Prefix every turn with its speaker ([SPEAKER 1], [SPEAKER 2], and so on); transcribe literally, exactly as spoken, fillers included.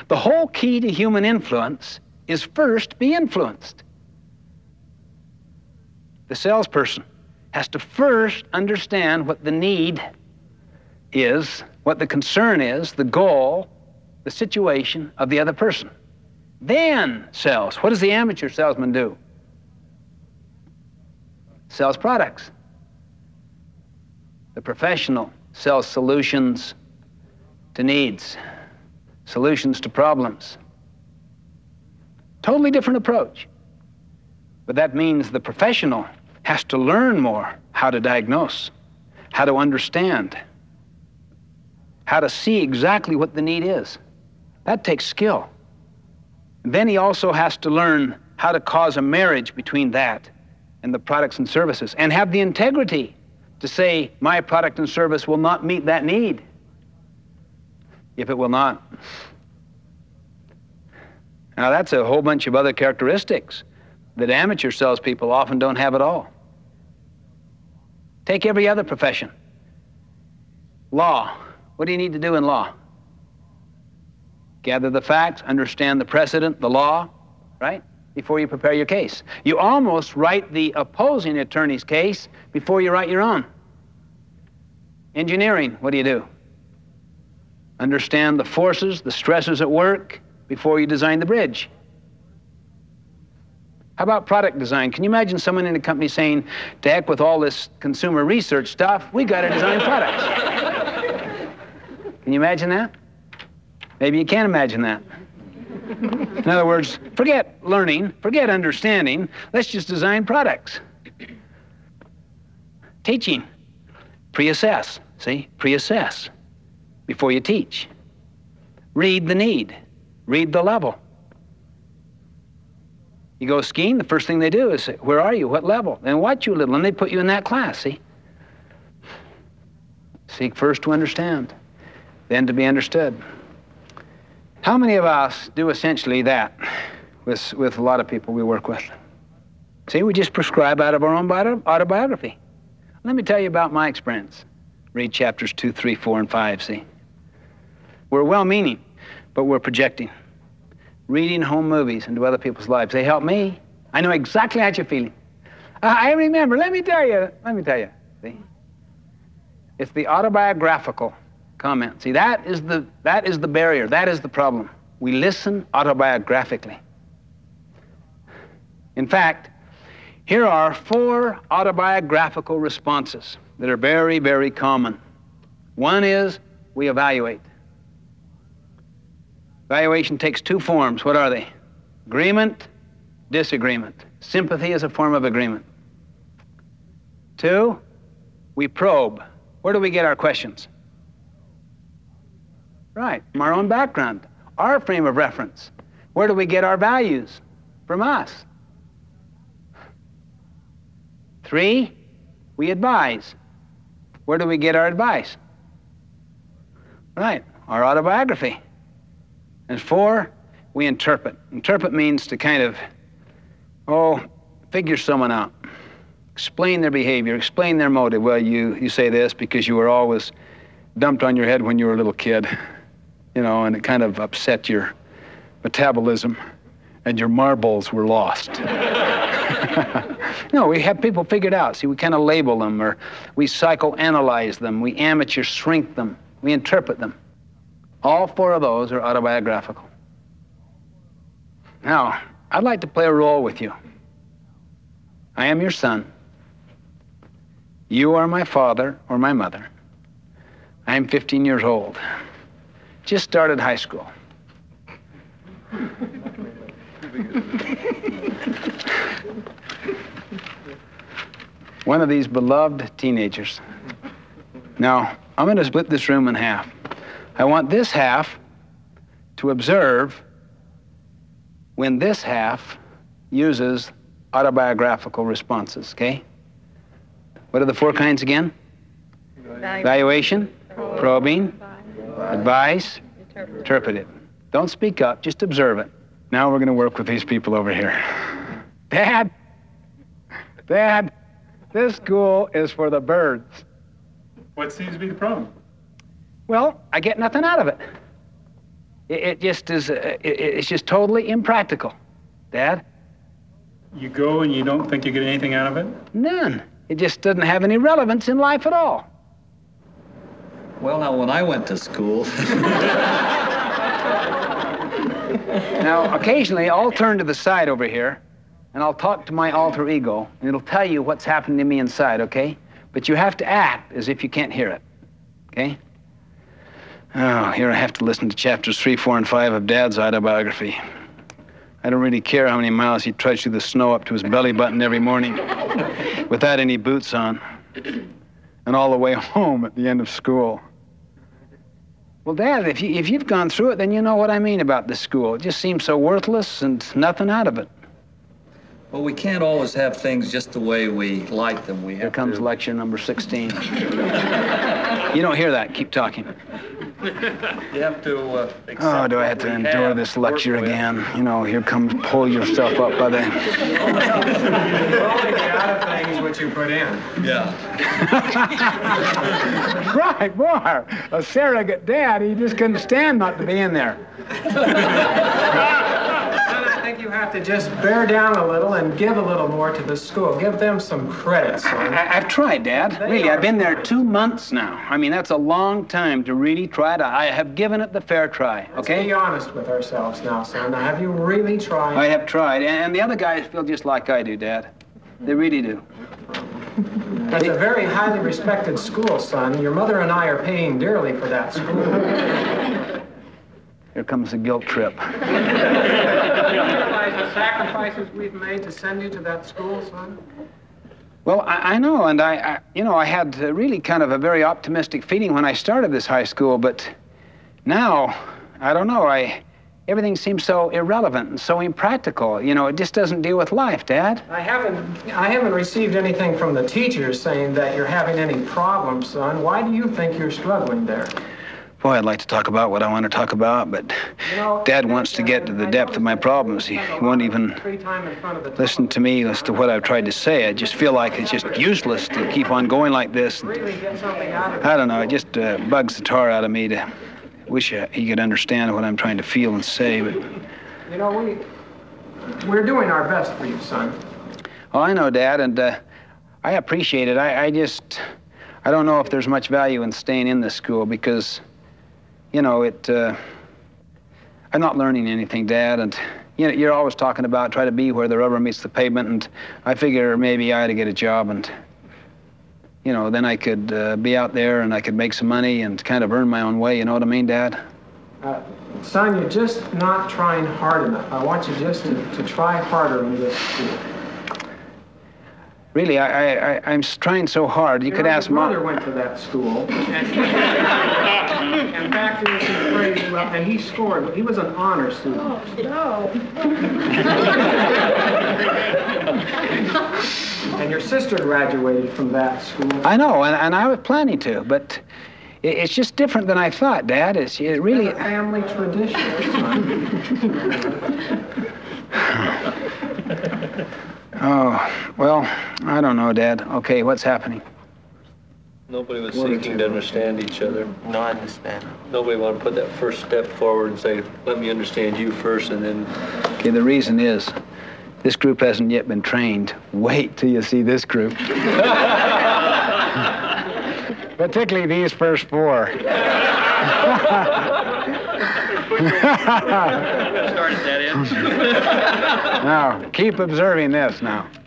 [SPEAKER 1] The whole key to human influence is first be influenced. The salesperson has to first understand what the need is, what the concern is, the goal, the situation of the other person. Then sells. What does the amateur salesman do? Sells products. The professional sells solutions to needs, solutions to problems. Totally different approach. But that means the professional has to learn more how to diagnose, how to understand, how to see exactly what the need is. That takes skill. And then he also has to learn how to cause a marriage between that and the products and services, and have the integrity to say, my product and service will not meet that need if it will not. Now that's a whole bunch of other characteristics that amateur salespeople often don't have at all. Take every other profession. Law. What do you need to do in law? Gather the facts, understand the precedent, the law, right? Before you prepare your case. You almost write the opposing attorney's case before you write your own. Engineering, what do you do? Understand the forces, the stresses at work before you design the bridge. How about product design? Can you imagine someone in a company saying, to heck with all this consumer research stuff, we got to design products? Can you imagine that? Maybe you can't imagine that. In other words, forget learning, forget understanding, let's just design products. Teaching, pre-assess, see, pre-assess before you teach. Read the need, read the level. You go skiing, the first thing they do is say, where are you, what level? Then watch you a little, and they put you in that class, see? Seek first to understand, then to be understood. How many of us do essentially that with, with a lot of people we work with? See, we just prescribe out of our own bio- autobiography. Let me tell you about my experience. Read chapters two, three, four, and five, see? We're well-meaning, but we're projecting. Reading home movies into other people's lives. They help me. I know exactly how you're feeling. Uh, I remember, let me tell you, let me tell you, see? It's the autobiographical comment. See, that is the that is the barrier. That is the problem. We listen autobiographically. In fact, here are four autobiographical responses that are very, very common. One is we evaluate. Evaluation takes two forms. What are they? Agreement, disagreement. Sympathy is a form of agreement. Two, we probe. Where do we get our questions? Right, from our own background, our frame of reference. Where do we get our values? From us. Three, we advise. Where do we get our advice? Right, our autobiography. And four, we interpret. Interpret means to kind of, oh, figure someone out. Explain their behavior, explain their motive. Well, you, you say this because you were always dumped on your head when you were a little kid. You know, and it kind of upset your metabolism, and your marbles were lost. No, we have people figured out. See, we kind of label them, or we psychoanalyze them, we amateur shrink them, we interpret them. All four of those are autobiographical. Now, I'd like to play a role with you. I am your son. You are my father or my mother. I am fifteen years old. Just started high school. One of these beloved teenagers. Now, I'm going to split this room in half. I want this half to observe when this half uses autobiographical responses, okay? What are the four kinds again? Evaluation, probing, advice, interpret it. Don't speak up, just observe it. Now we're going to work with these people over here. Dad, Dad, this school is for the birds.
[SPEAKER 2] What seems to be the problem?
[SPEAKER 1] Well, I get nothing out of it. It, it just is, uh, it, it's just totally impractical, Dad.
[SPEAKER 2] You go and you don't think you get anything out of it?
[SPEAKER 1] None. It just doesn't have any relevance in life at all.
[SPEAKER 3] Well, now, when I went to school...
[SPEAKER 1] Now, occasionally, I'll turn to the side over here, and I'll talk to my alter ego, and it'll tell you what's happening to me inside, okay? But you have to act as if you can't hear it, okay? Oh, here I have to listen to chapters three, four, and five of Dad's autobiography. I don't really care how many miles he trudged through the snow up to his belly button every morning without any boots on, and all the way home at the end of school. Well, Dad, if, you, if you've gone through it, then you know what I mean about this school. It just seems so worthless and nothing out of it.
[SPEAKER 3] Well, we can't always have things just the way we like them. We have
[SPEAKER 1] Here comes
[SPEAKER 3] to...
[SPEAKER 1] lecture number sixteen. You don't hear that. Keep talking.
[SPEAKER 3] You have to uh, accept
[SPEAKER 1] Oh, do I have to endure
[SPEAKER 3] have
[SPEAKER 1] this
[SPEAKER 3] to work
[SPEAKER 1] lecture
[SPEAKER 3] with.
[SPEAKER 1] again? You know, here comes pull yourself up by the...
[SPEAKER 4] Only the out of things which you put in.
[SPEAKER 3] Yeah.
[SPEAKER 1] Right, boy. A surrogate dad, he just couldn't stand not to be in there.
[SPEAKER 4] I think you have to just bear down a little and give a little more to the school. Give them some credit, son.
[SPEAKER 1] I, I've tried, Dad. Really, I've been there two months now. I mean, that's a long time to really try it. I have given it the fair try, okay?
[SPEAKER 4] Let's be honest with ourselves now, son. Now, have you really tried?
[SPEAKER 1] I have tried, and the other guys feel just like I do, Dad. They really do.
[SPEAKER 4] That's a very highly respected school, son. Your mother and I are paying dearly for that school.
[SPEAKER 1] Here comes the guilt trip.
[SPEAKER 4] Do you realize the sacrifices we've made to send you to that school, son?
[SPEAKER 1] Well, I, I know, and I, I, you know, I had uh, really kind of a very optimistic feeling when I started this high school, but now, I don't know, I, everything seems so irrelevant and so impractical. You know, it just doesn't deal with life, Dad.
[SPEAKER 4] I haven't, I haven't received anything from the teachers saying that you're having any problems, son. Why do you think you're struggling there?
[SPEAKER 1] Boy, I'd like to talk about what I want to talk about, but
[SPEAKER 4] You know,
[SPEAKER 1] Dad wants to get to the depth of my problems. He, he won't even
[SPEAKER 4] Free time in front of the
[SPEAKER 1] listen to me as to what I've tried to say. I just feel like it's just useless to keep on going like this.
[SPEAKER 4] Really get something out of it.
[SPEAKER 1] I don't know, it just uh, bugs the tar out of me to wish uh, he could understand what I'm trying to feel and say, but...
[SPEAKER 4] You know, we, we're doing our best for you, son.
[SPEAKER 1] Oh, I know, Dad, and uh, I appreciate it. I, I just... I don't know if there's much value in staying in this school because... You know, it, uh, I'm not learning anything, Dad, and you know, you're always talking about try to be where the rubber meets the pavement, and I figure maybe I ought to get a job, and, you know, then I could uh, be out there and I could make some money and kind of earn my own way, you know what I mean, Dad?
[SPEAKER 4] Uh, son, you're just not trying hard enough. I want you just to, to try harder in this school.
[SPEAKER 1] Really, I, I, I, I'm trying so hard. You,
[SPEAKER 4] You
[SPEAKER 1] could
[SPEAKER 4] know,
[SPEAKER 1] ask
[SPEAKER 4] your
[SPEAKER 1] Mom.
[SPEAKER 4] mother went to that school. And, and back there some praise, well, and he scored. He was an honor student.
[SPEAKER 5] Oh, no.
[SPEAKER 4] And your sister graduated from that school.
[SPEAKER 1] I know, and, and I was planning to, but it, it's just different than I thought, Dad. It's it really...
[SPEAKER 4] It's a family tradition, son.
[SPEAKER 1] Oh, well, I don't know, Dad. Okay, what's happening?
[SPEAKER 6] Nobody was seeking to understand each other.
[SPEAKER 7] No, I understand.
[SPEAKER 6] Nobody wanted to put that first step forward and say, let me understand you first, and then...
[SPEAKER 1] Okay, the reason is, this group hasn't yet been trained. Wait till you see this group. Particularly these first four.
[SPEAKER 6] Started that in.
[SPEAKER 1] Now, keep observing this now.